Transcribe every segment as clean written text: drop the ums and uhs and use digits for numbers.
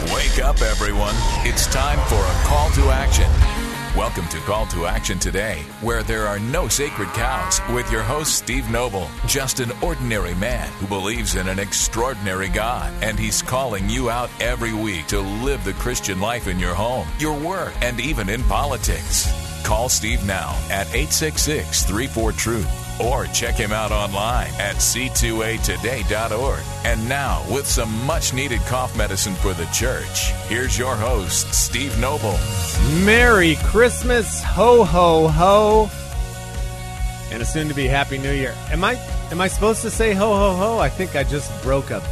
Wake up, everyone. It's time for a call to action. Welcome to Call to Action Today, where there are no sacred cows, with your host, Steve Noble, just an ordinary man who believes in an extraordinary God, and he's calling you out every week to live the Christian life in your home, your work, and even in politics. Call Steve now at 866-34-TRUTH. Or check him out online at c2atoday.org. And now, with some much-needed cough medicine for the church, here's your host, Steve Noble. Merry Christmas, ho, ho, ho, and a soon-to-be Happy New Year. Am I supposed to say ho, ho, ho? I think I just broke a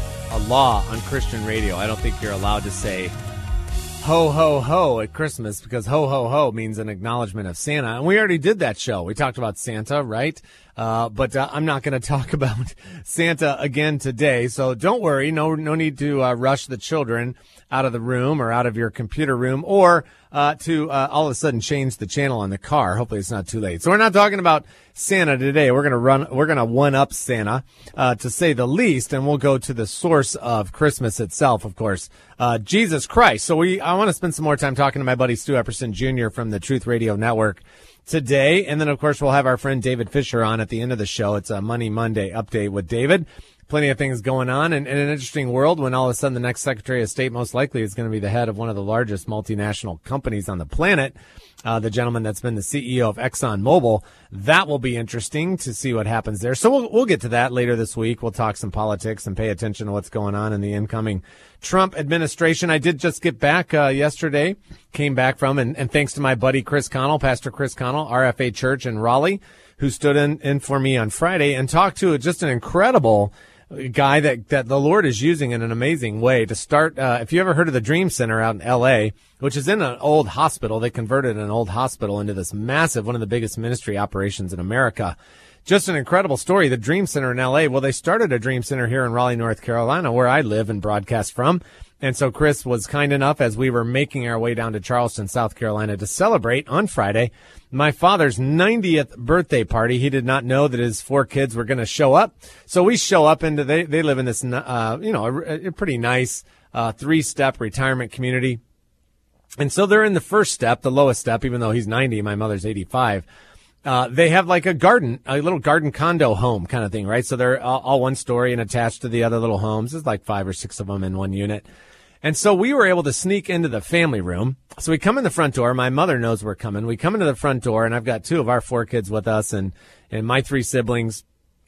law on Christian radio. I don't think you're allowed to say ho, ho, ho at Christmas, because ho, ho, ho means an acknowledgement of Santa. And we already did that show. We talked about Santa, right? But I'm not going to talk about Santa again today. So don't worry. No need to rush the children out of the room or out of your computer room, or to all of a sudden change the channel on the car. Hopefully it's not too late. So we're not talking about Santa today. We're going to one up Santa, to say the least, and we'll go to the source of Christmas itself, of course, Jesus Christ. So I want to spend some more time talking to my buddy Stu Epperson Jr. from the Truth Radio Network today. And then, of course, we'll have our friend David Fisher on at the end of the show. It's a Money Monday update with David. Plenty of things going on in an interesting world when all of a sudden the next Secretary of State most likely is going to be the head of one of the largest multinational companies on the planet, the gentleman that's been the CEO of ExxonMobil. That will be interesting to see what happens there. So we'll get to that later this week. We'll talk some politics and pay attention to what's going on in the incoming Trump administration. I did just get back yesterday, came back from, and thanks to my buddy Chris Connell, Pastor Chris Connell, RFA Church in Raleigh, who stood in for me on Friday and talked to just an incredible guy that the Lord is using in an amazing way to start. If you ever heard of the Dream Center out in L.A., which is in an old hospital, they converted an old hospital into this massive, one of the biggest ministry operations in America. Just an incredible story. The Dream Center in L.A., well, they started a Dream Center here in Raleigh, North Carolina, where I live and broadcast from. And so Chris was kind enough, as we were making our way down to Charleston, South Carolina, to celebrate on Friday my father's 90th birthday party. He did not know that his 4 kids were going to show up. So we show up into, they live in this, a pretty nice 3-step retirement community. And so they're in the first step, the lowest step, even though he's 90, my mother's 85. They have like a little garden condo home kind of thing, right? So they're all one story and attached to the other little homes. There's like 5 or 6 of them in one unit. And so we were able to sneak into the family room. So we come in the front door. My mother knows we're coming. We come into the front door, and I've got 2 of our 4 kids with us, and my 3 siblings,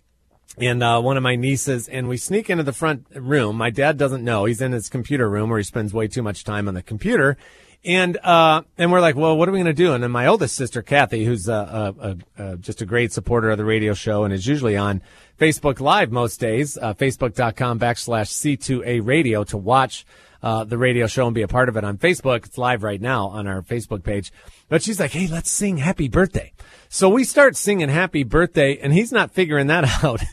and one of my nieces, and we sneak into the front room. My dad doesn't know. He's in his computer room where he spends way too much time on the computer. And we're like, well, what are we going to do? And then my oldest sister, Kathy, who's just a great supporter of the radio show and is usually on Facebook Live most days, facebook.com/C2A radio to watch the radio show and be a part of it on Facebook. It's live right now on our Facebook page. But she's like, hey, let's sing Happy Birthday. So we start singing Happy Birthday, and he's not figuring that out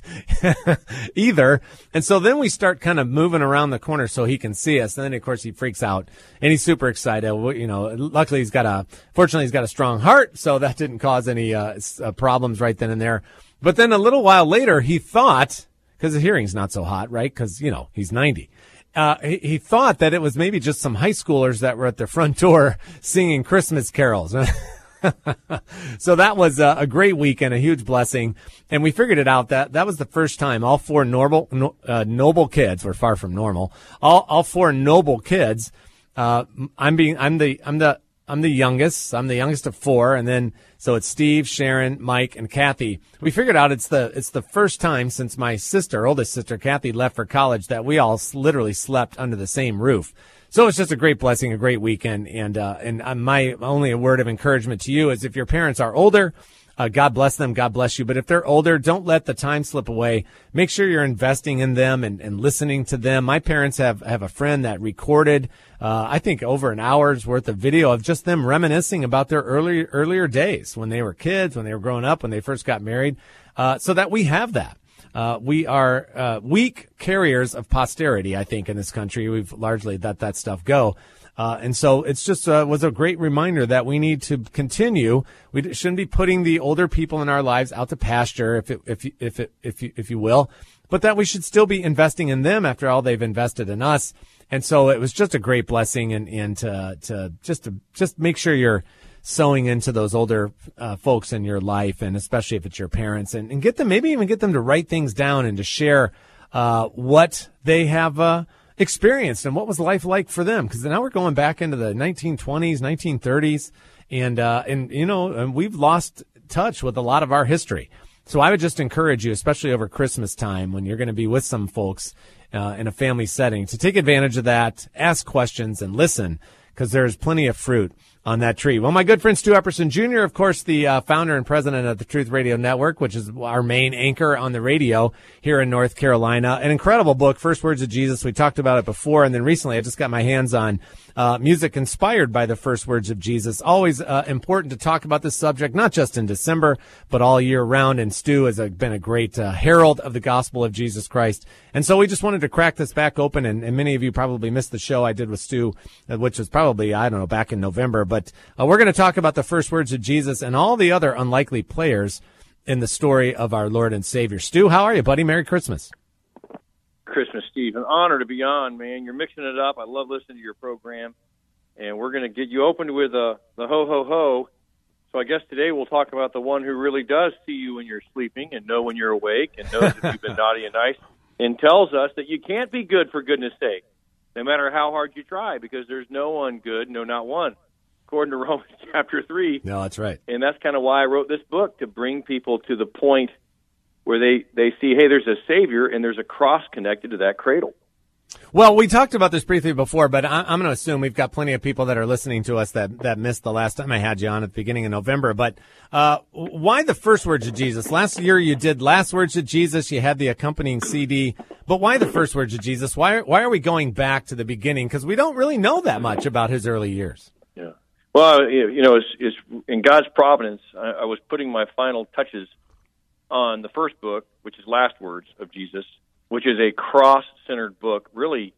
either. And so then we start kind of moving around the corner so he can see us. And then, of course, he freaks out, and he's super excited. Luckily, fortunately, he's got a strong heart, so that didn't cause any problems right then and there. But then a little while later, he thought, because the hearing's not so hot, right? Because, he's 90. He thought that it was maybe just some high schoolers that were at the front door singing Christmas carols. So that was a great weekend, a huge blessing. And we figured it out that was the first time all 4 noble kids were far from normal. All 4 noble kids. I'm the youngest. I'm the youngest of 4. And then, so it's Steve, Sharon, Mike, and Kathy. We figured out it's the first time since my oldest sister, Kathy, left for college that we all literally slept under the same roof. So it's just a great blessing, a great weekend. And my only word of encouragement to you is if your parents are older, God bless them, God bless you. But if they're older, don't let the time slip away. Make sure you're investing in them and listening to them. My parents have a friend that recorded, I think over an hour's worth of video of just them reminiscing about their earlier days when they were kids, when they were growing up, when they first got married, so that we have that. We are weak carriers of posterity, I think, in this country. We've largely let that stuff go. And so it's just was a great reminder that we need to continue. We shouldn't be putting the older people in our lives out to pasture, if you will, but that we should still be investing in them after all they've invested in us. And so it was just a great blessing, and to make sure you're sowing into those older folks in your life, and especially if it's your parents, and get them, maybe even get them to write things down and to share what they have experienced and what was life like for them. Because now we're going back into the 1920s, 1930s, and we've lost touch with a lot of our history. So I would just encourage you, especially over Christmas time when you're going to be with some folks in a family setting, to take advantage of that, ask questions, and listen, because there's plenty of fruit on that tree. Well, my good friend Stu Epperson Jr., of course, the founder and president of the Truth Radio Network, which is our main anchor on the radio here in North Carolina. An incredible book, First Words of Jesus. We talked about it before, and then recently I just got my hands on music inspired by the first words of Jesus. Always important to talk about this subject, not just in December, but all year round. And Stu has been a great herald of the gospel of Jesus Christ. And so we just wanted to crack this back open, and many of you probably missed the show I did with Stu, which was probably, back in November. But we're going to talk about the first words of Jesus and all the other unlikely players in the story of our Lord and Savior. Stu, how are you, buddy? Merry Christmas. Christmas, Steve. An honor to be on, man. You're mixing it up. I love listening to your program. And we're going to get you opened with the ho-ho-ho. So I guess today we'll talk about the one who really does see you when you're sleeping and know when you're awake and knows if you've been naughty and nice, and tells us that you can't be good for goodness sake, no matter how hard you try, because there's no one good, no, not one, according to Romans chapter 3. No, that's right. And that's kind of why I wrote this book, to bring people to the point where they see, hey, there's a Savior and there's a cross connected to that cradle. Well, we talked about this briefly before, but I'm going to assume we've got plenty of people that are listening to us that missed the last time I had you on at the beginning of November. But why the first words of Jesus? Last year you did Last Words of Jesus. You had the accompanying CD. But why the first words of Jesus? Why are we going back to the beginning? Because we don't really know that much about his early years. Yeah. Well, it's in God's providence. I was putting my final touches on the first book, which is Last Words of Jesus, which is a cross-centered book. Really,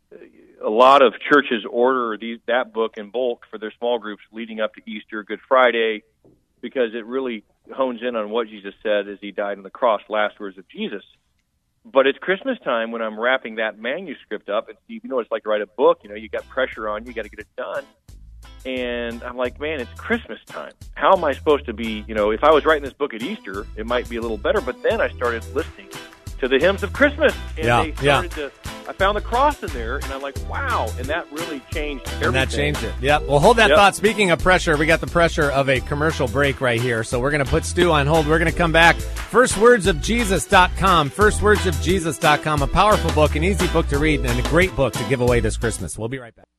a lot of churches order that book in bulk for their small groups leading up to Easter, Good Friday, because it really hones in on what Jesus said as he died on the cross, Last Words of Jesus. But it's Christmas time when I'm wrapping that manuscript up, and Steve, it's like to write a book. You got pressure on you got to get it done. And I'm like, man, it's Christmas time. How am I supposed to be, if I was writing this book at Easter, it might be a little better. But then I started listening to the hymns of Christmas. And I found the cross in there, and I'm like, wow. And that really changed everything. And that changed it. Yep. Well, hold that thought. Speaking of pressure, we got the pressure of a commercial break right here. So we're going to put Stu on hold. We're going to come back. FirstWordsOfJesus.com. FirstWordsOfJesus.com. A powerful book, an easy book to read, and a great book to give away this Christmas. We'll be right back.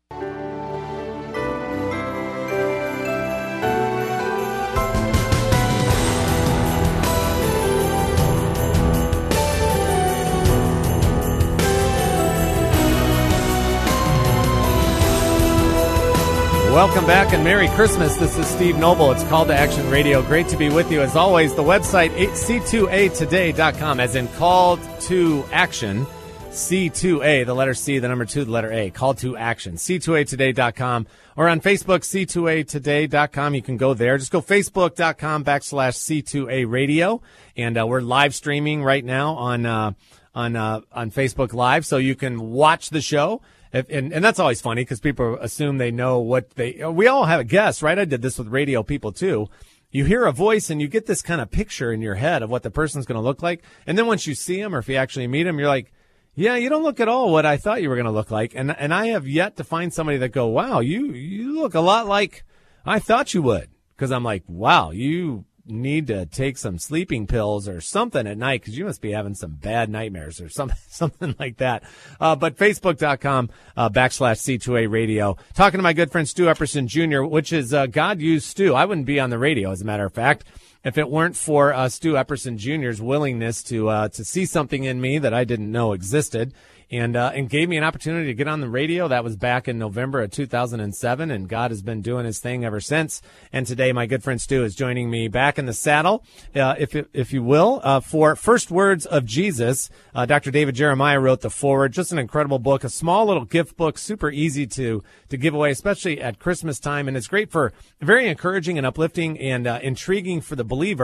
Welcome back and Merry Christmas. This is Steve Noble. It's Call to Action Radio. Great to be with you as always. The website, c2atoday.com, as in called to action. C2A, the letter C, the number 2, the letter A. Call to action. c2atoday.com. Or on Facebook, c2atoday.com. You can go there. Just go facebook.com/C2A Radio. And we're live streaming right now on Facebook Live, so you can watch the show. And that's always funny because people assume they know what we all have a guess, right? I did this with radio people too. You hear a voice and you get this kind of picture in your head of what the person's going to look like. And then once you see them or if you actually meet them, you're like, yeah, you don't look at all what I thought you were going to look like. And I have yet to find somebody that go, wow, you look a lot like I thought you would. Because I'm like, wow, you need to take some sleeping pills or something at night because you must be having some bad nightmares or something like that. But Facebook.com /C2A Radio. Talking to my good friend Stu Epperson Jr., which is God used Stu. I wouldn't be on the radio, as a matter of fact, if it weren't for Stu Epperson Jr.'s willingness to see something in me that I didn't know existed. And gave me an opportunity to get on the radio. That was back in November of 2007, and God has been doing his thing ever since. And today, my good friend Stu is joining me back in the saddle, if you will, for First Words of Jesus. Dr. David Jeremiah wrote the foreword. Just an incredible book, a small little gift book, super easy to give away, especially at Christmas time. And it's great for very encouraging and uplifting and intriguing for the believer,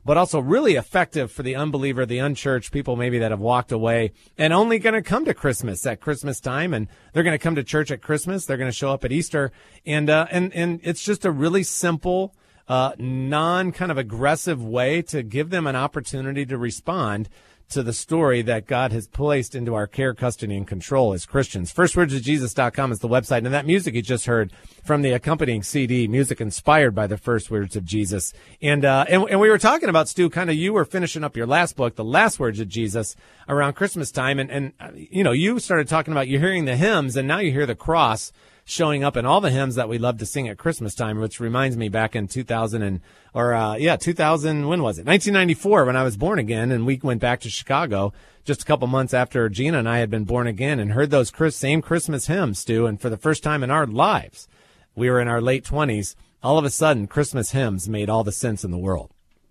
but also really effective for the unbeliever, the unchurched, people maybe that have walked away and only going to come to Christmas at Christmas time, and they're going to come to church at Christmas. They're going to show up at Easter, and it's just a really simple, non kind of aggressive way to give them an opportunity to respond to the story that God has placed into our care, custody, and control as Christians. FirstWordsOfJesus.com is the website, and that music you just heard from the accompanying CD, music inspired by the first words of Jesus. And we were talking about, Stu, kind of you were finishing up your last book, The Last Words of Jesus, around Christmas time, and you started talking about you hearing the hymns, and now you hear the cross showing up in all the hymns that we love to sing at Christmas time, which reminds me back in 2000, when was it? 1994, when I was born again, and we went back to Chicago just a couple months after Gina and I had been born again and heard those same Christmas hymns, Stu, and for the first time in our lives, we were in our late 20s, all of a sudden, Christmas hymns made all the sense in the world.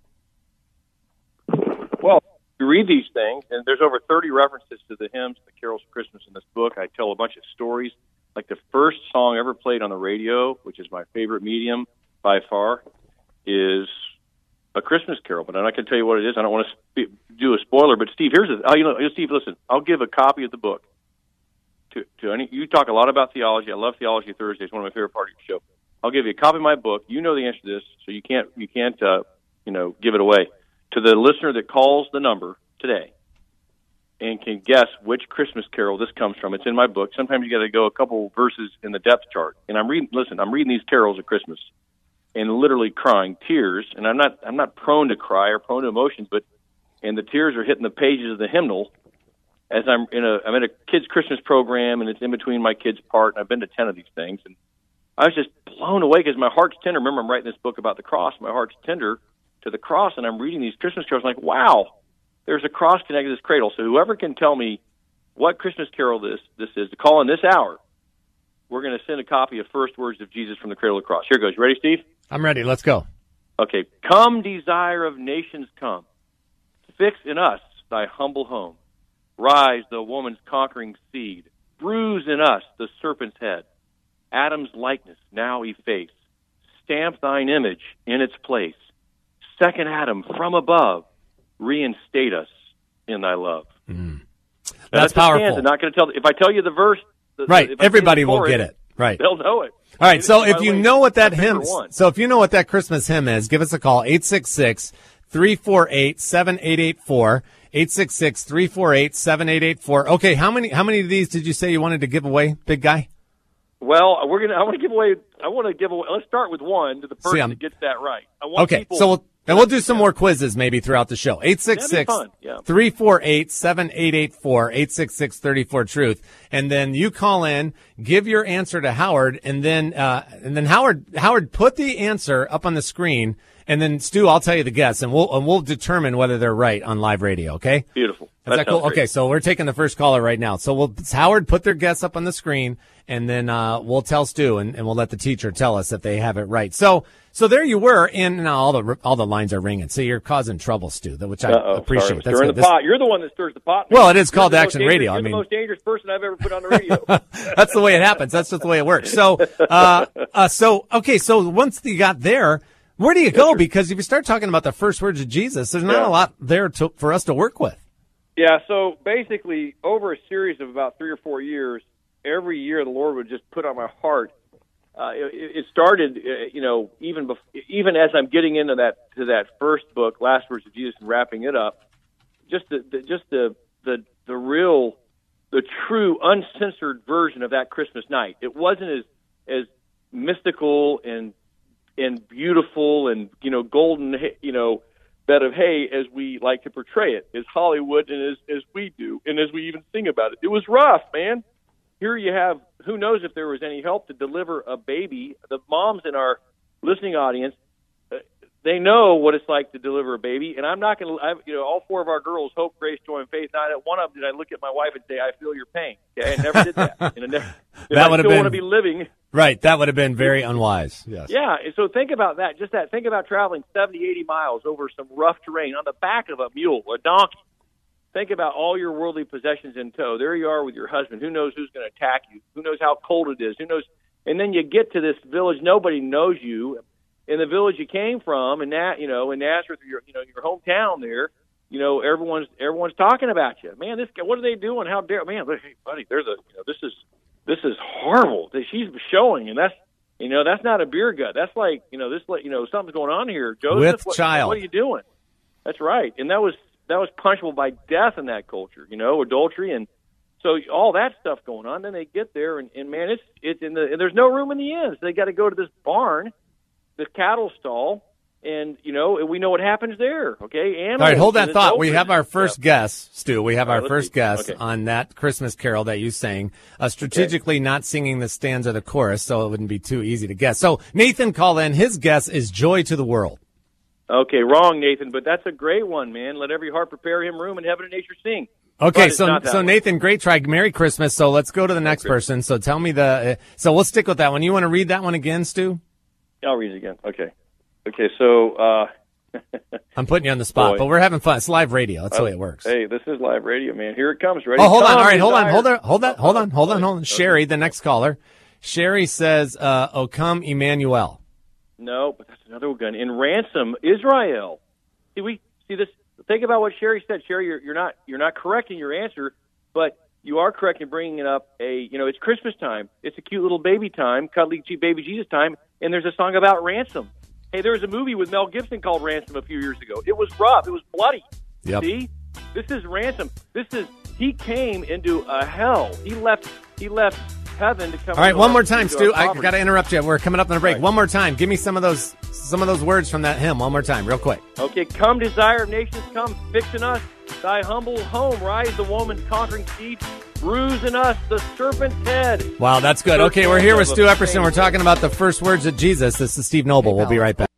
Well, you read these things, and there's over 30 references to the hymns, the carols of Christmas in this book. I tell a bunch of stories. Like the first song ever played on the radio, which is my favorite medium by far, is a Christmas carol. But I'm not going to tell you what it is. I don't want to do a spoiler. But Steve, Steve, listen. I'll give a copy of the book to any. You talk a lot about theology. I love Theology Thursday. It's one of my favorite parts of your show. I'll give you a copy of my book. You know the answer to this, so you can't give it away. To the listener that calls the number today and can guess which Christmas carol this comes from. It's in my book. Sometimes you got to go a couple verses in the depth chart. And I'm reading these carols at Christmas and literally crying tears. And I'm not prone to cry or prone to emotions, and the tears are hitting the pages of the hymnal as I'm in a kids' Christmas program, and it's in between my kids' part. And I've been to 10 of these things, and I was just blown away because my heart's tender. Remember, I'm writing this book about the cross. My heart's tender to the cross, and I'm reading these Christmas carols like, wow, there's a cross connected to this cradle. So whoever can tell me what Christmas carol this is, to call in this hour, we're going to send a copy of First Words of Jesus from the Cradle of the Cross. Here goes. You ready, Steve? I'm ready. Let's go. Okay. Come, desire of nations, come. Fix in us thy humble home. Rise, the woman's conquering seed. Bruise in us the serpent's head. Adam's likeness now efface. Stamp thine image in its place. Second Adam from above. Reinstate us in thy love. That's powerful. I'm not going to tell. If I tell you the verse, right? Everybody will get it. Right? They'll know it. All right. So if you know what that hymn, if you know what that Christmas hymn is, give us a call 866-348-7884. 866-348-7884. Okay. How many of these did you say you wanted to give away, big guy? Well, I want to give away. Let's start with one to the person that gets that right. We'll do some more quizzes maybe throughout the show. 866-348-7884, 866-34-TRUTH. And then you call in, give your answer to Howard, and then Howard put the answer up on the screen, and then Stu, I'll tell you the guess, and we'll determine whether they're right on live radio, okay? Beautiful. Is that cool? Great. Okay, so we're taking the first caller right now. So Howard put their guess up on the screen, and then we'll tell Stu, and we'll let the teacher tell us if they have it right. So there you were, and now all the lines are ringing. So you're causing trouble, Stu, which I appreciate. That's stirring the pot. You're the one that stirs the pot. Well, it is called Action Radio. You're the most dangerous person I've ever put on the radio. That's the way it happens. That's just the way it works. So, so once you got there, where do you go? Because if you start talking about the first words of Jesus, there's not a lot there for us to work with. Yeah, so basically, over a series of about 3 or 4 years, every year the Lord would just put on my heart. It started, even as I'm getting into that first book, Last Words of Jesus, and wrapping it up. Just the true uncensored version of that Christmas night. It wasn't as mystical and beautiful and golden bed of hay as we like to portray it, as Hollywood and as we do, and as we even sing about it. It was rough, man. Here you have, who knows if there was any help to deliver a baby. The moms in our listening audience, they know what it's like to deliver a baby. And I'm not going to, all 4 of our girls, Hope, Grace, Joy, and Faith. Not at one of them did I look at my wife and say, I feel your pain. Okay, I never did that. And that would have been, want to be living. Right, that would have been very unwise. Yes. Yeah, and so think about that. Just that. Think about traveling 70, 80 miles over some rough terrain on the back of a mule, a donkey. Think about all your worldly possessions in tow. There you are with your husband. Who knows who's going to attack you? Who knows how cold it is? Who knows? And then you get to this village. Nobody knows you. in the village you came from, and that, in Nazareth, your hometown there, everyone's talking about you. Man, this guy, what are they doing? How dare, man, hey, buddy, this is horrible that she's showing, and that's not a beer gut. That's like, something's going on here. Joseph, with child. What are you doing? That's right. And that was punishable by death in that culture, adultery. And so all that stuff going on. Then they get there, and man, it's and there's no room in the inn. So they got to go to this barn, this cattle stall, and we know what happens there. Okay, animals. All right, hold that thought. We have our first guess, Stu. We have our first guess okay. on that Christmas carol that you sang. Strategically not singing the stanza, the chorus, so it wouldn't be too easy to guess. So Nathan called in. His guess is "Joy to the World." Okay, wrong, Nathan, but that's a great one, man. Let every heart prepare him room, and heaven and nature sing. Okay, so Nathan, great try. Merry Christmas. So let's go to the next person. So tell me so we'll stick with that one. You want to read that one again, Stu? I'll read it again. Okay, so I'm putting you on the spot, but we're having fun. It's live radio. That's the way it works. Hey, this is live radio, man. Here it comes. Ready? Oh, hold on. All right, hold on. Sherry, the next caller. Sherry says, "O come, Emmanuel." No, but that's another one. In ransom, Israel. See this. Think about what Sherry said. Sherry, you're not correct in your answer, but you are correct in bringing it up. It's Christmas time. It's a cute little baby time, cuddly baby Jesus time, and there's a song about ransom. Hey, there was a movie with Mel Gibson called Ransom a few years ago. It was rough. It was bloody. Yep. See, this is ransom. He came into a hell. He left heaven to come. All right, one more time, Stu. I got to interrupt you. We're coming up on a break. Right. One more time. Give me some of those words from that hymn. One more time, real quick. Okay, come, desire of nations, come, fix in us thy humble home. Rise the woman's conquering seed, bruise in us the serpent's head. Wow, that's good. Okay, we're here with Stu Epperson. We're talking about the first words of Jesus. This is Steve Noble. We'll be right back.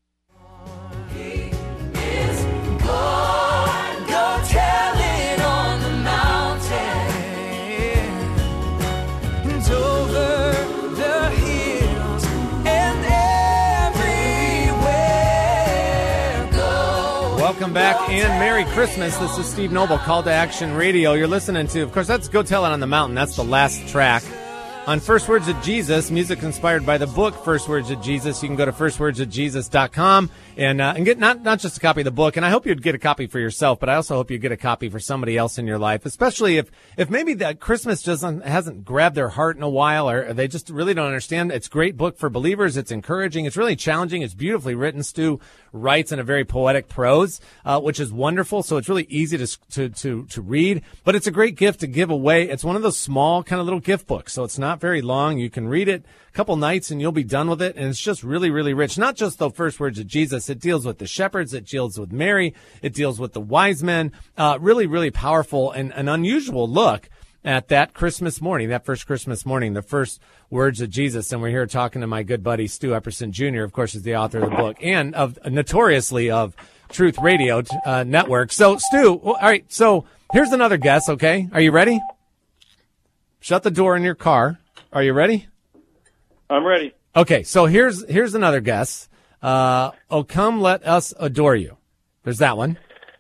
Welcome back and Merry Christmas. This is Steve Noble, Call to Action Radio. You're listening to, of course, that's Go Tell It on the Mountain. That's the last track. On First Words of Jesus, music inspired by the book First Words of Jesus. You can go to firstwordsofjesus.com and get not just a copy of the book. And I hope you'd get a copy for yourself, but I also hope you get a copy for somebody else in your life, especially if maybe that Christmas hasn't grabbed their heart in a while, or they just really don't understand. It's a great book for believers. It's encouraging. It's really challenging. It's beautifully written. Stu writes in a very poetic prose, which is wonderful. So it's really easy to read, but it's a great gift to give away. It's one of those small kind of little gift books. So it's not very long. You can read it a couple nights and you'll be done with it. And it's just really, really rich. Not just the first words of Jesus. It deals with the shepherds. It deals with Mary. It deals with the wise men. Really, really powerful and an unusual look at that Christmas morning, that first Christmas morning, the first words of Jesus. And we're here talking to my good buddy, Stu Epperson Jr., of course, is the author of the book and notoriously of Truth Radio Network. So, Stu, all right, so here's another guess, okay? Are you ready? Shut the door in your car. Are you ready? I'm ready. Okay, so here's another guess. Oh, come, let us adore you. There's that one.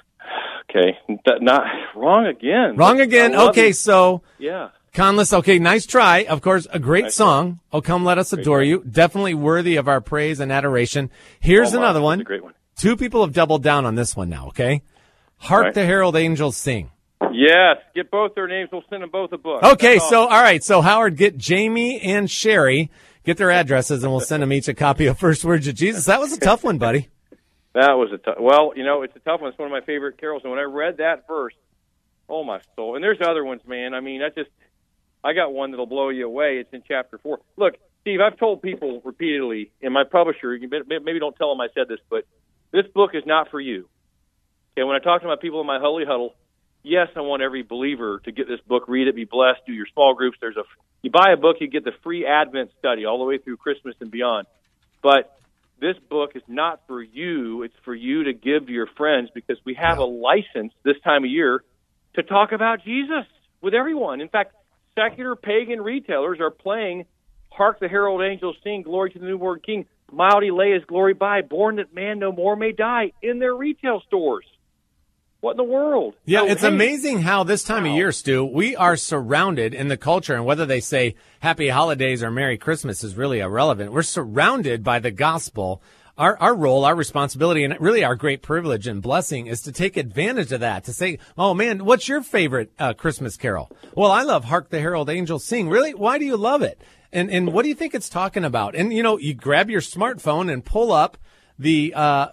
Okay, not wrong again. Wrong again. Okay, so yeah, Conless. Okay, nice try. Of course, a great song. Oh, come, let us adore you. Definitely worthy of our praise and adoration. Here's another one. That's a great one. Two people have doubled down on this one now. Okay, Hark the Herald Angels Sing. Yes, get both their names. We'll send them both a book. Okay, so all right, so Howard, get Jamie and Sherry, get their addresses, and we'll send them each a copy of First Words of Jesus. That was a tough one, buddy. That was a tough. Well, it's a tough one. It's one of my favorite carols. And when I read that verse, oh my soul! And there's other ones, man. I mean, I got one that'll blow you away. It's in chapter 4. Look, Steve, I've told people repeatedly, and my publisher, maybe don't tell them I said this, but this book is not for you. Okay, when I talk to my people in my Holy Huddle, yes, I want every believer to get this book, read it, be blessed, do your small groups. You buy a book, you get the free Advent study all the way through Christmas and beyond. But this book is not for you. It's for you to give to your friends, because we have a license this time of year to talk about Jesus with everyone. In fact, secular pagan retailers are playing Hark the Herald Angels Sing, Glory to the Newborn King, Mighty lay his glory by, born that man no more may die, in their retail stores. What in the world? Yeah, it's amazing how this time of year, Stu, we are surrounded in the culture, and whether they say Happy Holidays or Merry Christmas is really irrelevant. We're surrounded by the gospel our role, our responsibility, and really our great privilege and blessing is to take advantage of that, to say, oh, man, what's your favorite Christmas carol? Well, I love Hark the Herald Angels Sing. Really? Why do you love it? And what do you think it's talking about? And, you grab your smartphone and pull up the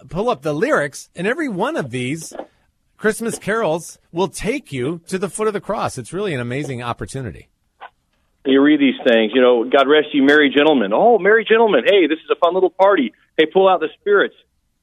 lyrics, and every one of these Christmas carols will take you to the foot of the cross. It's really an amazing opportunity. You read these things, God rest you, merry gentlemen. Oh, merry gentlemen. Hey, this is a fun little party. Hey, pull out the spirits.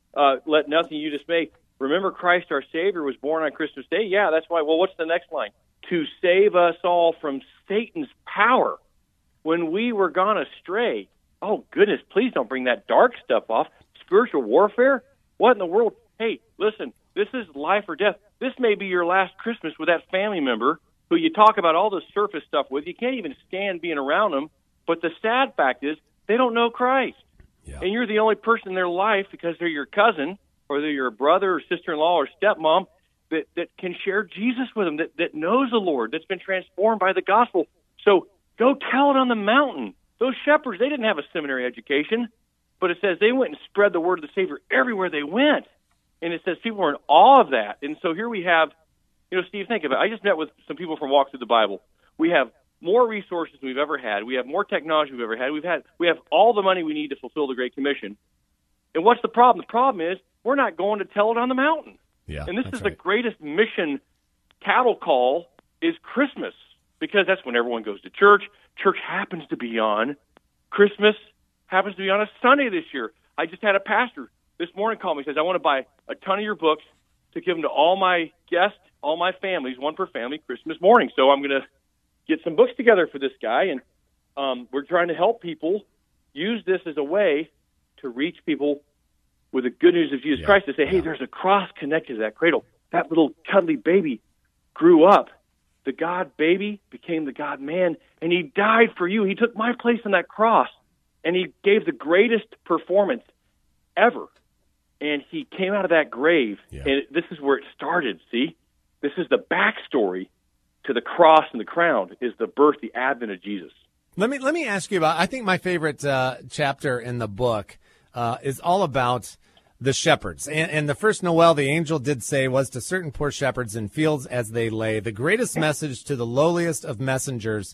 Let nothing you dismay. Remember Christ our Savior was born on Christmas Day? Yeah, that's why. Well, what's the next line? To save us all from Satan's power when we were gone astray. Oh, goodness, please don't bring that dark stuff off. Spiritual warfare? What in the world? Hey, listen, this is life or death. This may be your last Christmas with that family member who you talk about all the surface stuff with. You can't even stand being around them. But the sad fact is they don't know Christ. Yeah. And you're the only person in their life, because they're your cousin or they're your brother or sister-in-law or stepmom, that can share Jesus with them, that knows the Lord, that's been transformed by the gospel. So go tell it on the mountain. Those shepherds, they didn't have a seminary education, but it says they went and spread the word of the Savior everywhere they went. And it says people were in awe of that. And so here we have, Steve, think of it. I just met with some people from Walk Through the Bible. We have more resources than we've ever had. We have more technology we've ever had. We have all the money we need to fulfill the Great Commission. And what's the problem? The problem is we're not going to tell it on the mountain. Yeah, and this is right. The greatest mission cattle call is Christmas, because that's when everyone goes to church. Church happens to be on. Christmas happens to be on a Sunday this year. I just had a pastor this morning call me. He says, I want to buy a ton of your books to give them to all my guests, all my families, one per family, Christmas morning. So I'm going to get some books together for this guy, and we're trying to help people use this as a way to reach people with the good news of Jesus Christ, to say, hey, there's a cross connected to that cradle. That little cuddly baby grew up. The God baby became the God man, and he died for you. He took my place on that cross, and he gave the greatest performance ever. And he came out of that grave, and this is where it started, see? This is the backstory to the cross and the crown, is the birth, the advent of Jesus. Let me ask you about, I think my favorite chapter in the book is all about the shepherds. And the first Noel, the angel did say, was to certain poor shepherds in fields as they lay, the greatest message to the lowliest of messengers.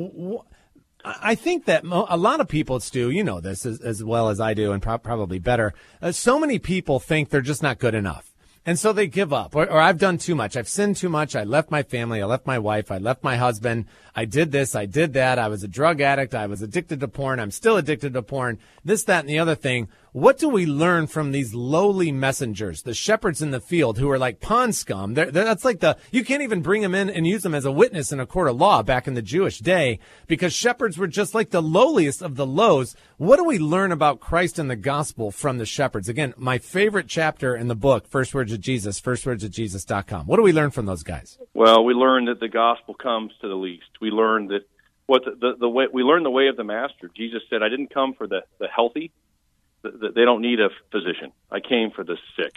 I think that a lot of people, Stu, you know this as well as I do, and probably better. So many people think they're just not good enough. And so they give up, or I've done too much. I've sinned too much. I left my family. I left my wife. I left my husband. I did this. I did that. I was a drug addict. I was addicted to porn. I'm still addicted to porn. This, that, and the other thing. What do we learn from these lowly messengers, the shepherds in the field who are like pond scum? That's like you can't even bring them in and use them as a witness in a court of law back in the Jewish day, because shepherds were just like the lowliest of the lows. What do we learn about Christ and the gospel from the shepherds? Again, my favorite chapter in the book, First Words of Jesus, firstwordsofjesus.com. What do we learn from those guys? Well, we learn that the gospel comes to the least. We learn that the way we learn the way of the master. Jesus said, I didn't come for the healthy. They don't need a physician. I came for the sick.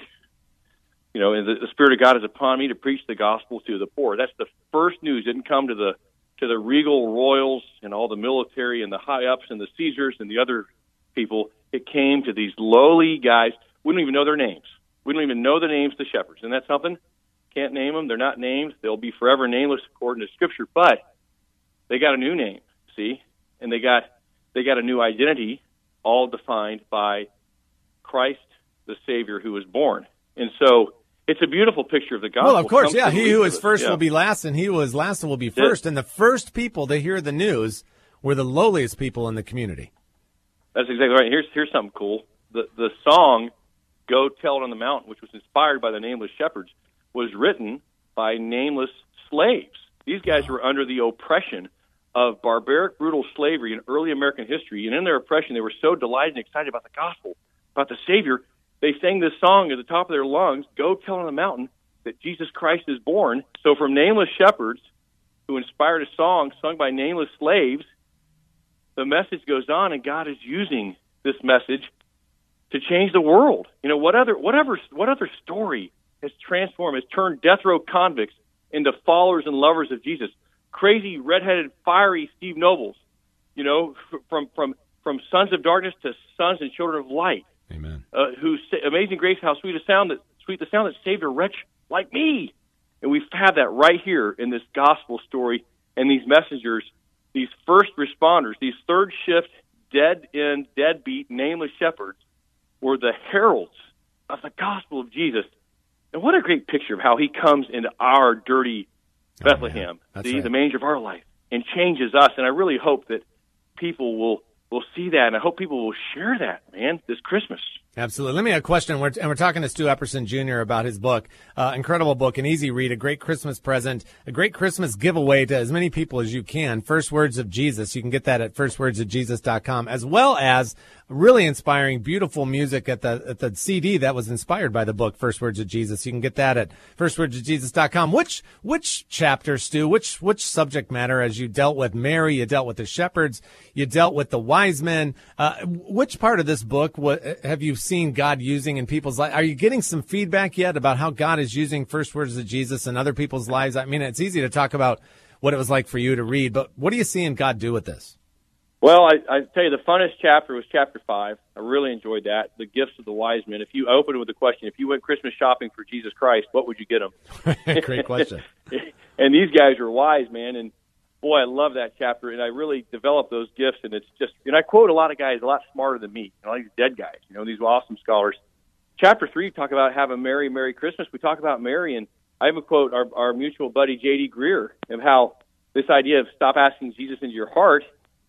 And the Spirit of God is upon me to preach the gospel to the poor. That's the first news. It didn't come to the regal royals and all the military and the high ups and the Caesars and the other people. It came to these lowly guys. We don't even know their names. We don't even know the names of the shepherds. Isn't that something? Can't name them. They're not named. They'll be forever nameless according to Scripture. But they got a new name, see? And they got a new identity, all defined by Christ, the Savior who was born. And so it's a beautiful picture of the gospel. Well, of course, yeah. He who is first will be last, and he who is last will be first. And the first people to hear the news were the lowliest people in the community. That's exactly right. Here's something cool. The song, Go Tell It on the Mountain, which was inspired by the nameless shepherds, was written by nameless slaves. These guys were under the oppression of barbaric, brutal slavery in early American history, and in their oppression, they were so delighted and excited about the gospel, about the Savior, they sang this song at the top of their lungs, Go Tell on the Mountain that Jesus Christ is born. So from nameless shepherds who inspired a song sung by nameless slaves, the message goes on, and God is using this message to change the world. What other story has transformed, has turned death row convicts into followers and lovers of Jesus? Crazy, redheaded, fiery Steve Nobles, from sons of darkness to sons and children of light. Amen. Amazing Grace, how sweet the sound that saved a wretch like me. And we have that right here in this gospel story, and these messengers, these first responders, these third shift, deadbeat, nameless shepherds, were the heralds of the gospel of Jesus. And what a great picture of how he comes into our dirty Bethlehem, the manger of our life, and changes us. And I really hope that people will see that, and I hope people will share that, man, this Christmas. Absolutely. Let me ask a question. We're talking to Stu Epperson Jr. about his book. Incredible book, an easy read, a great Christmas present, a great Christmas giveaway to as many people as you can. First Words of Jesus. You can get that at firstwordsofjesus.com, as well as really inspiring, beautiful music at the CD that was inspired by the book, First Words of Jesus. You can get that at firstwordsofjesus.com. Which chapter, Stu, which subject matter, as you dealt with Mary, you dealt with the shepherds, you dealt with the wise men, which part of this book have you seen God using in people's lives? Are you getting some feedback yet about how God is using First Words of Jesus in other people's lives? I mean, it's easy to talk about what it was like for you to read, but what are you seeing God do with this? Well, I tell you, the funnest chapter was chapter 5. I really enjoyed that, the gifts of the wise men. If you open with the question, if you went Christmas shopping for Jesus Christ, what would you get him? Great question. And these guys are wise, man, and boy, I love that chapter, and I really developed those gifts, and it's just, and I quote a lot of guys a lot smarter than me, all these dead guys, these awesome scholars. Chapter 3, talk about have a Merry, Merry Christmas. We talk about Mary, and I even quote our mutual buddy J.D. Greer of how this idea of stop asking Jesus into your heart,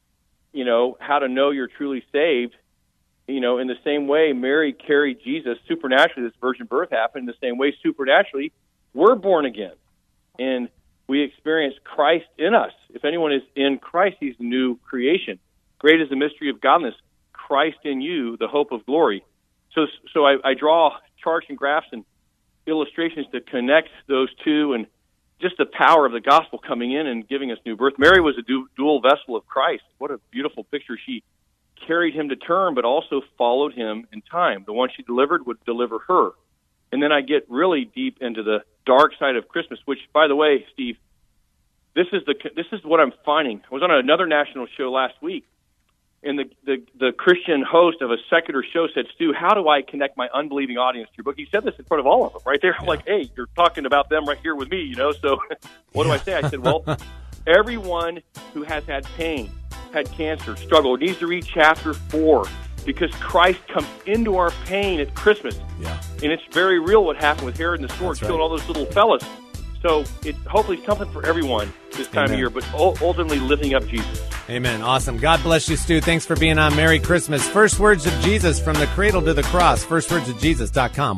how to know you're truly saved, in the same way Mary carried Jesus supernaturally, this virgin birth happened, in the same way supernaturally we're born again. And we experience Christ in us. If anyone is in Christ, he's a new creation. Great is the mystery of godliness. Christ in you, the hope of glory. So I draw charts and graphs and illustrations to connect those two, and just the power of the gospel coming in and giving us new birth. Mary was a dual vessel of Christ. What a beautiful picture. She carried him to term, but also followed him in time. The one she delivered would deliver her. And then I get really deep into the dark side of Christmas, which, by the way, Steve, this is what I'm finding. I was on another national show last week, and the Christian host of a secular show said, Stu, how do I connect my unbelieving audience to your book? He said this in front of all of them right there. I'm like, hey, you're talking about them right here with me, so what do I say? I said, well, everyone who has had pain, had cancer, struggle, needs to read chapter 4, because Christ comes into our pain at Christmas. Yeah. And it's very real what happened with Herod and the sword, killing all those little fellas. So it hopefully is something for everyone this time of year, but ultimately lifting up Jesus. Amen. Awesome. God bless you, Stu. Thanks for being on. Merry Christmas. First Words of Jesus, from the cradle to the cross. firstwordsofjesus.com.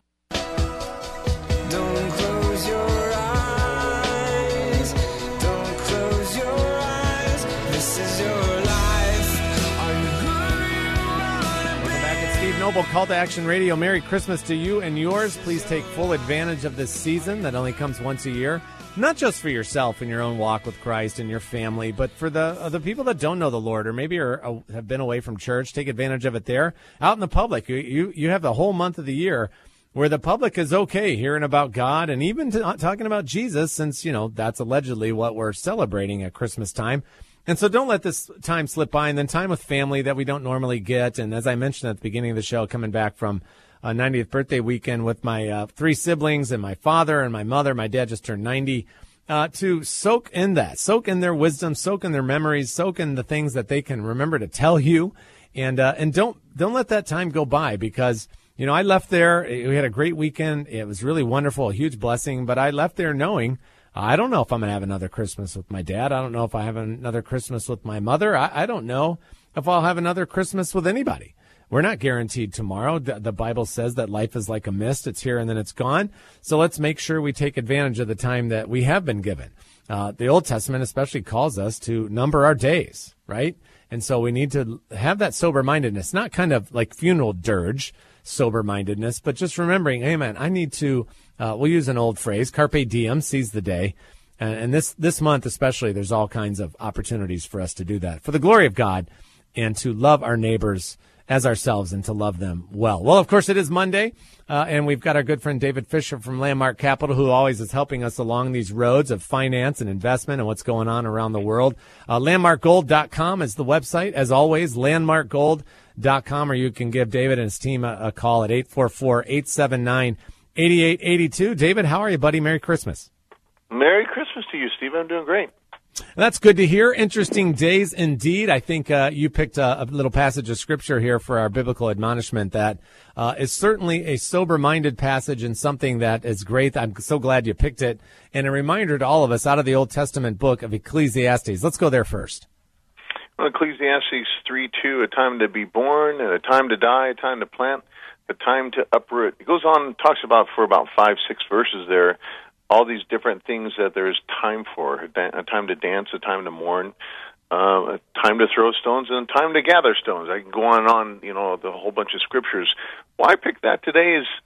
Noble, Call to Action Radio. Merry Christmas to you and yours. Please take full advantage of this season that only comes once a year, not just for yourself in your own walk with Christ and your family, but for the people that don't know the Lord, or maybe have been away from church. Take advantage of it there. Out in the public, you have the whole month of the year where the public is okay hearing about God and even talking about Jesus, since, that's allegedly what we're celebrating at Christmas time. And so don't let this time slip by, and then time with family that we don't normally get. And as I mentioned at the beginning of the show, coming back from a 90th birthday weekend with my 3 siblings and my father and my mother. My dad just turned 90. To soak in their wisdom, soak in their memories, soak in the things that they can remember to tell you. And don't let that time go by, because, I left there. We had a great weekend. It was really wonderful, a huge blessing. But I left there knowing, I don't know if I'm going to have another Christmas with my dad. I don't know if I have another Christmas with my mother. I don't know if I'll have another Christmas with anybody. We're not guaranteed tomorrow. The Bible says that life is like a mist. It's here and then it's gone. So let's make sure we take advantage of the time that we have been given. The Old Testament especially calls us to number our days, right? And so we need to have that sober-mindedness, not kind of like funeral dirge sober-mindedness, but just remembering, hey, man, I need to, we'll use an old phrase, carpe diem, seize the day. And this month especially, there's all kinds of opportunities for us to do that for the glory of God and to love our neighbors as ourselves and to love them well. Well, of course, it is Monday, and we've got our good friend David Fisher from Landmark Capital, who always is helping us along these roads of finance and investment and what's going on around the world. Landmarkgold.com is the website. As always, Landmarkgold.com. or you can give David and his team a call at 844-879-8882. David, how are you, buddy? Merry Christmas. Merry Christmas to you, Steve. I'm doing great. That's good to hear. Interesting days indeed. I think you picked a little passage of Scripture here for our biblical admonishment that is certainly a sober-minded passage and something that is great. I'm so glad you picked it. And a reminder to all of us out of the Old Testament book of Ecclesiastes. Let's go there first. Well, Ecclesiastes 3:2, a time to be born, and a time to die, a time to plant, a time to uproot. It goes on and talks about for about 5-6 verses there, all these different things that there's time for, a time to dance, a time to mourn, a time to throw stones, and a time to gather stones. I can go on and on, the whole bunch of scriptures. Why I picked that today is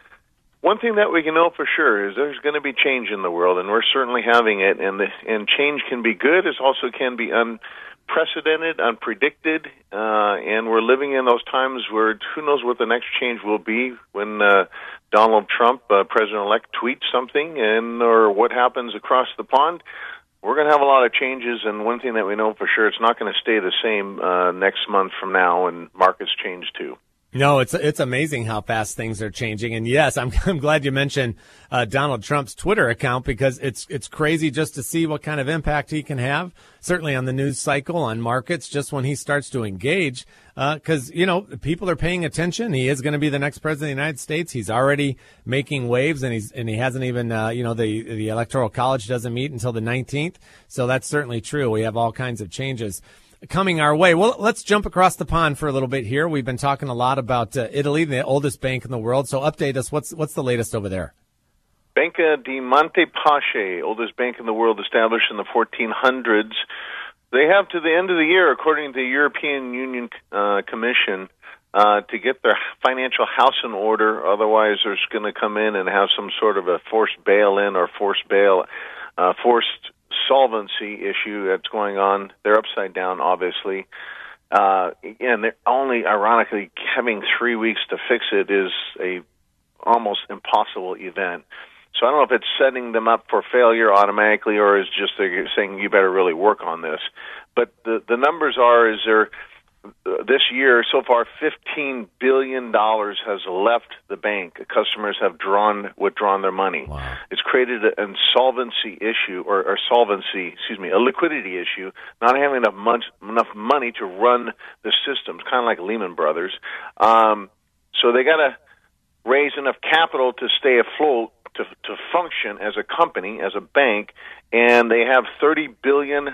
one thing that we can know for sure is there's going to be change in the world, and we're certainly having it, and change can be good, it also can be unprecedented, unpredicted, and we're living in those times where who knows what the next change will be when Donald Trump, President-elect, tweets something, or what happens across the pond. We're going to have a lot of changes, and one thing that we know for sure, it's not going to stay the same next month from now, and markets change too. No, it's amazing how fast things are changing. And yes, I'm glad you mentioned Donald Trump's Twitter account, because it's crazy just to see what kind of impact he can have, certainly on the news cycle, on markets, just when he starts to engage. Because, people are paying attention. He is going to be the next president of the United States. He's already making waves, and he hasn't even, the Electoral College doesn't meet until the 19th. So that's certainly true. We have all kinds of changes coming our way. Well, let's jump across the pond for a little bit here. We've been talking a lot about Italy, the oldest bank in the world. So update us. What's the latest over there? Banca di Monte Paschi, oldest bank in the world, established in the 1400s. They have to the end of the year, according to the European Union Commission, to get their financial house in order. Otherwise, they're going to come in and have some sort of a forced bail-in or forced solvency issue that's going on. They're upside down, obviously. And they're only, ironically, having 3 weeks to fix it is a almost impossible event. So I don't know if it's setting them up for failure automatically, or is just they're saying you better really work on this. But the numbers are, this year so far, $15 billion has left the bank. Customers have withdrawn their money. Wow. It's created a liquidity issue, not having enough money to run the systems, kind of like Lehman Brothers. So they got to raise enough capital to stay afloat, to function as a company, as a bank, and they have $30 billion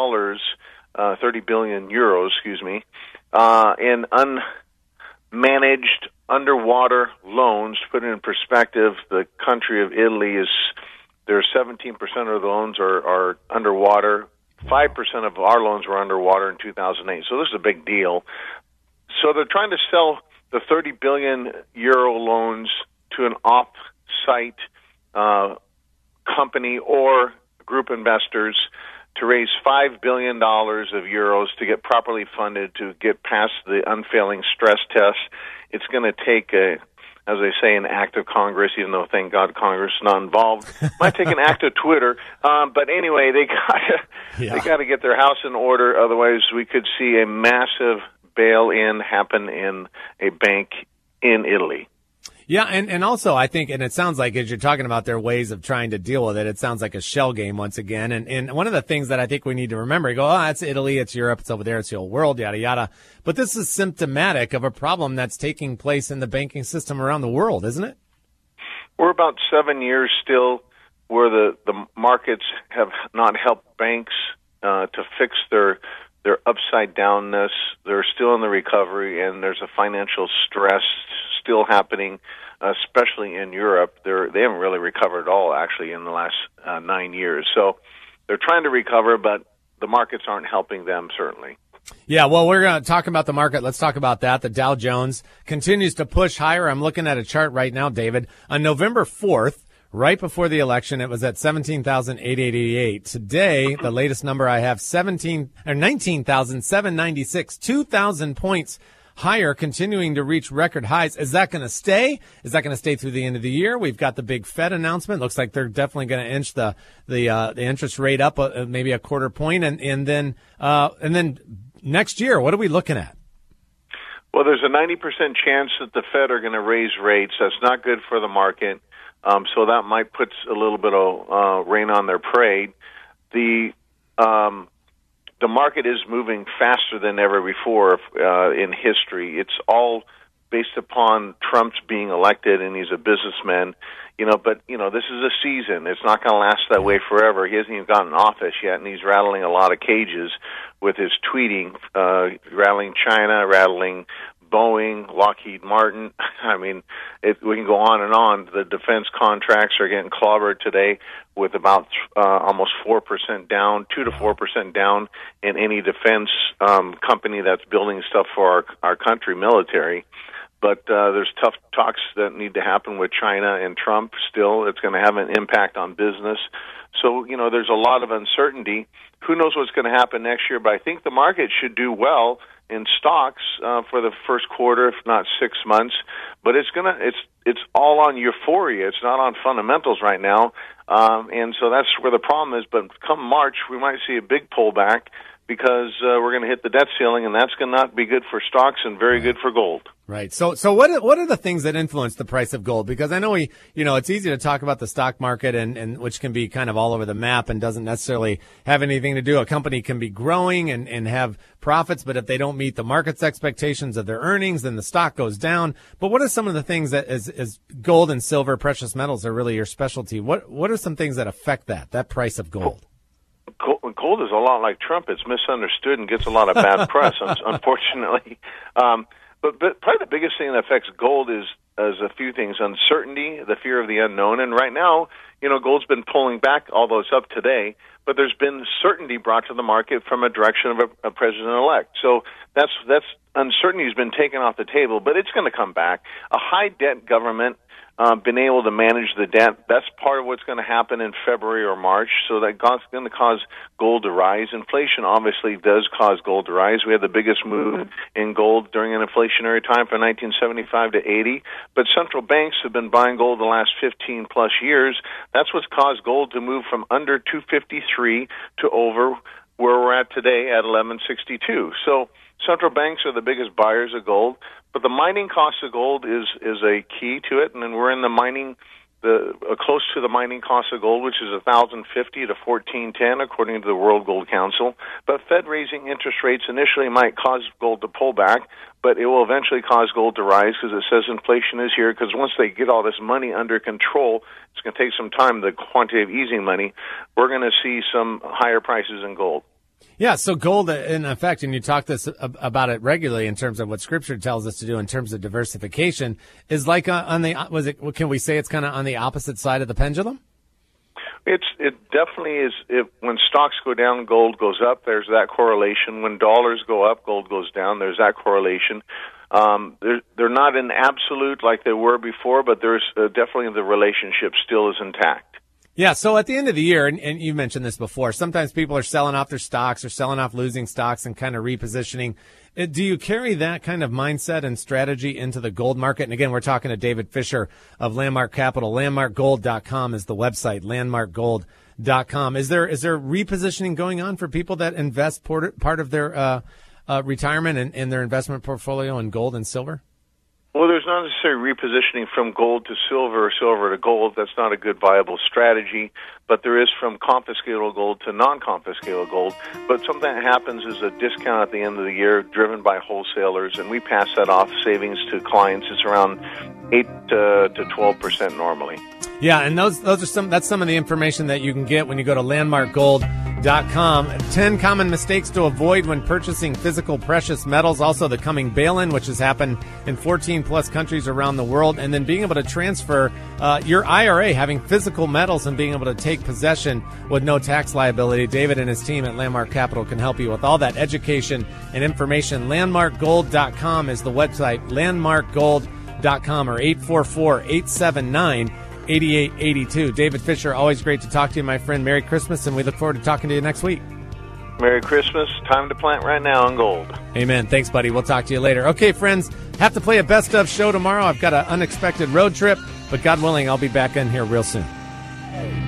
euros, in unmanaged underwater loans. To put it in perspective, the country of Italy there's 17% of the loans are underwater. 5% of our loans were underwater in 2008. So this is a big deal. So they're trying to sell the 30 billion euro loans to an off-site company or group investors to raise $5 billion of euros to get properly funded to get past the unfailing stress test. It's going to take, as they say, an act of Congress, even though, thank God, Congress is not involved. Might take an act of Twitter. But anyway, they got to get their house in order. Otherwise, we could see a massive bail-in happen in a bank in Italy. Yeah, and also I think, and it sounds like as you're talking about their ways of trying to deal with it, it sounds like a shell game once again. And one of the things that I think we need to remember, you go, it's Italy, it's Europe, it's over there, it's the whole world, yada, yada. But this is symptomatic of a problem that's taking place in the banking system around the world, isn't it? We're about 7 years still where the markets have not helped banks to fix their upside downness. They're still in the recovery, and there's a financial stress still happening, especially in Europe. They haven't really recovered at all, actually, in the last 9 years. So they're trying to recover, but the markets aren't helping them, certainly. Yeah, well, we're going to talk about the market. Let's talk about that. The Dow Jones continues to push higher. I'm looking at a chart right now, David. On November 4th, right before the election, it was at 17,888. Today, the latest number I have, 19,796, 2,000 points higher, continuing to reach record highs. Is that going to stay? Is that going to stay through the end of the year? We've got the big Fed announcement. Looks like they're definitely going to inch the interest rate up maybe a quarter point, and then next year, what are we looking at? Well, there's a 90% chance that the Fed are going to raise rates. That's not good for the market. So that might put a little bit of rain on their parade. The market is moving faster than ever before in history. It's all based upon Trump's being elected, and he's a businessman. But this is a season. It's not going to last that way forever. He hasn't even gotten in office yet, and he's rattling a lot of cages with his tweeting, rattling China, rattling Boeing, Lockheed Martin. I mean, we can go on and on. The defense contracts are getting clobbered today with about almost 4% down, 2 to 4% down in any defense company that's building stuff for our country, military. But there's tough talks that need to happen with China and Trump still. It's going to have an impact on business. So, there's a lot of uncertainty. Who knows what's going to happen next year? But I think the market should do well in stocks for the first quarter, if not 6 months. But it's all on euphoria. It's not on fundamentals right now. And so that's where the problem is. But come March, we might see a big pullback because we're going to hit the debt ceiling, and that's going to not be good for stocks and very good for gold. Right. So what are the things that influence the price of gold? Because I know it's easy to talk about the stock market and which can be kind of all over the map and doesn't necessarily have anything to do. A company can be growing and have profits, but if they don't meet the market's expectations of their earnings, then the stock goes down. But what are some of the things that as gold and silver, precious metals are really your specialty? What are some things that affect that price of gold? Gold is a lot like Trump. It's misunderstood and gets a lot of bad press, unfortunately. But probably the biggest thing that affects gold is a few things: uncertainty, the fear of the unknown. And right now, gold's been pulling back, although it's up today. But there's been certainty brought to the market from a direction of a president-elect. So that's uncertainty has been taken off the table, but it's going to come back. A high debt government. Been able to manage the debt. That's part of what's going to happen in February or March. So that's going to cause gold to rise. Inflation obviously does cause gold to rise. We had the biggest move in gold during an inflationary time from 1975 to 80. But central banks have been buying gold the last 15 plus years. That's what's caused gold to move from under 253 to over where we're at today at 1162. So central banks are the biggest buyers of gold, but the mining cost of gold is a key to it, and then we're in the mining, close to the mining cost of gold, which is $1,050 to $1,410 according to the World Gold Council. But Fed raising interest rates initially might cause gold to pull back, but it will eventually cause gold to rise because it says inflation is here. Because once they get all this money under control, it's going to take some time. The quantitative easing money, we're going to see some higher prices in gold. Yeah, so gold, in effect, and you talk about it regularly in terms of what Scripture tells us to do in terms of diversification, is like can we say it's kind of on the opposite side of the pendulum? It definitely is. When stocks go down, gold goes up. There's that correlation. When dollars go up, gold goes down. There's that correlation. They're not in absolute like they were before, but there's definitely the relationship still is intact. Yeah, so at the end of the year, and you mentioned this before, sometimes people are selling off their stocks or selling off losing stocks and kind of repositioning. Do you carry that kind of mindset and strategy into the gold market? And again, we're talking to David Fisher of Landmark Capital. LandmarkGold.com is the website, LandmarkGold.com. Is there repositioning going on for people that invest part of their retirement and their investment portfolio in gold and silver? Well, there's not necessarily repositioning from gold to silver or silver to gold. That's not a good viable strategy. But there is from confiscatable gold to non-confiscatable gold. But something that happens is a discount at the end of the year driven by wholesalers, and we pass that off savings to clients. It's around 8 to 12% normally. Yeah, and that's some of the information that you can get when you go to landmarkgold.com. 10 common mistakes to avoid when purchasing physical precious metals. Also the coming bail-in, which has happened in 14 plus countries around the world. And then being able to transfer your IRA, having physical metals and being able to take possession with no tax liability. David and his team at Landmark Capital can help you with all that education and information. Landmarkgold.com is the website, landmarkgold.com, or 844-879-8882. David Fisher, always great to talk to you, my friend. Merry Christmas, and we look forward to talking to you next week. Merry Christmas. Time to plant right now on gold. Amen. Thanks, buddy. We'll talk to you later. Okay, friends, have to play a best of show tomorrow. I've got an unexpected road trip, but God willing, I'll be back in here real soon.